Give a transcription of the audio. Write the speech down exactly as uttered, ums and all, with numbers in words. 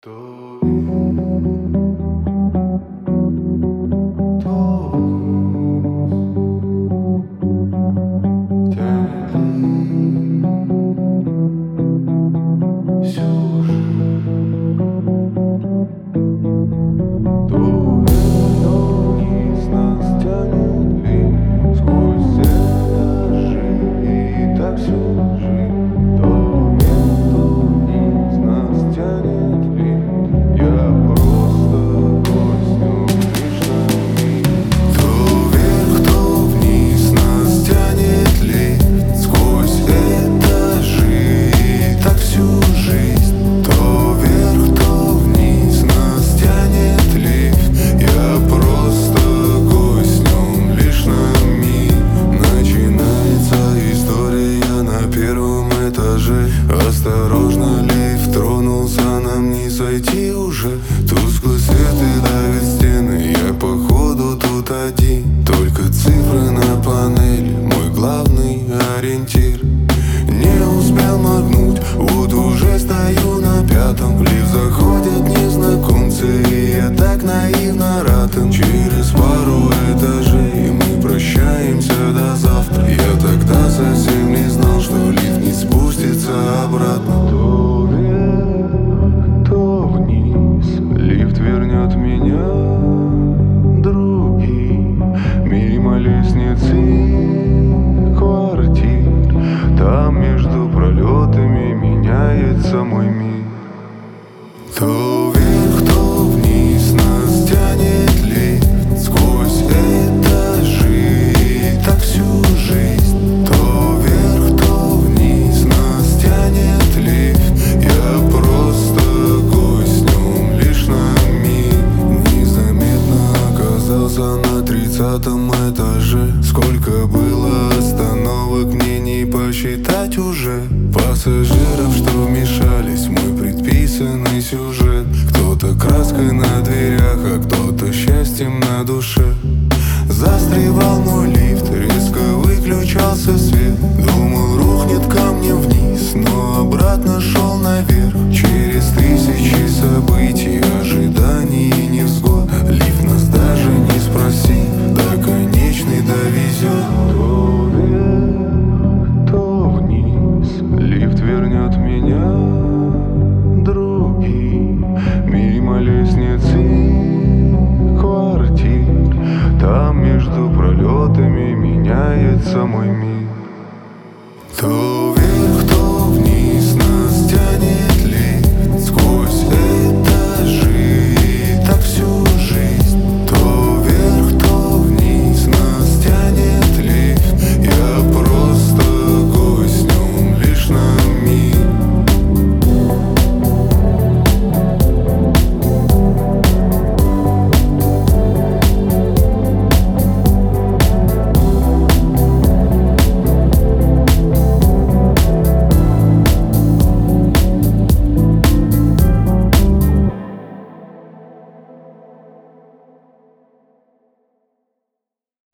То то тянет всю жизнь, то вниз нас тянет ли сквозь этажи и так всю жизнь, то вверх, то вниз нас тянет ли. Я просто госню лишь на миг. То вверх, то вниз нас тянет ли сквозь этажи и так всю жизнь, то вверх, то вниз нас тянет ли. Я просто госню лишь на миг. Начинается история на первом этаже. Осторожно, лифт тронулся, нам не сойти уже. Тусклый свет и давит стены, я походу тут один. Только цифры на панели, мой главный ориентир. Не успел моргнуть, вот уже стою на пятом. В лифт заходят незнакомцы, и я так наивно рад им. Через пару этажей мы прощаемся до завтра. Я тогда совсем не знал, что лифт не спустится обратно. То вверх, то вниз, лифт вернет меня другим, мимо лестницы квартир. Там между пролетами меняется мой мир. То вверх, то вниз нас тянет лифт сквозь этажи и так всю жизнь, то вверх, то вниз нас тянет лифт. Я просто госню лишь на миг. Незаметно оказался на тридцатом этаже. Сколько было остановок, мне не посчитать уже. Пассажиров, что вмешались в мой